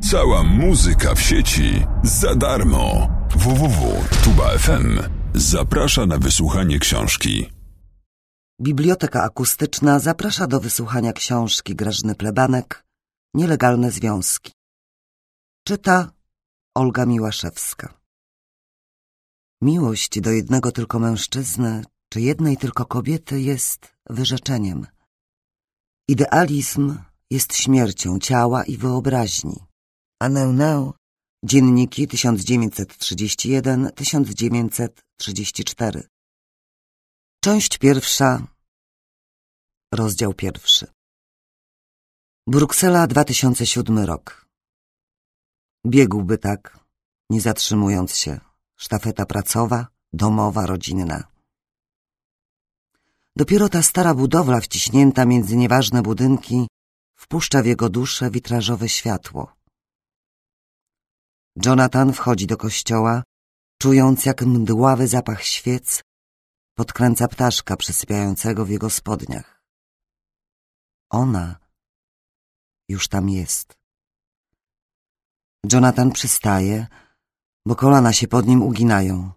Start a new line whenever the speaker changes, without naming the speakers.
Cała muzyka w sieci za darmo. www.tuba.fm zaprasza na wysłuchanie książki.
Biblioteka Akustyczna zaprasza do wysłuchania książki Grażyny Plebanek Nielegalne związki. Czyta Olga Miłaszewska. Miłość do jednego tylko mężczyzny czy jednej tylko kobiety jest wyrzeczeniem. Idealizm jest śmiercią ciała i wyobraźni. Aneu, dzienniki 1931-1934. Część pierwsza, rozdział pierwszy. Bruksela, 2007 rok. Biegłby tak, nie zatrzymując się, sztafeta pracowa, domowa, rodzinna. Dopiero ta stara budowla wciśnięta między nieważne budynki wpuszcza w jego duszę witrażowe światło. Jonathan wchodzi do kościoła, czując jak mdławy zapach świec podkręca ptaszka przysypiającego w jego spodniach. Ona już tam jest. Jonathan przystaje, bo kolana się pod nim uginają.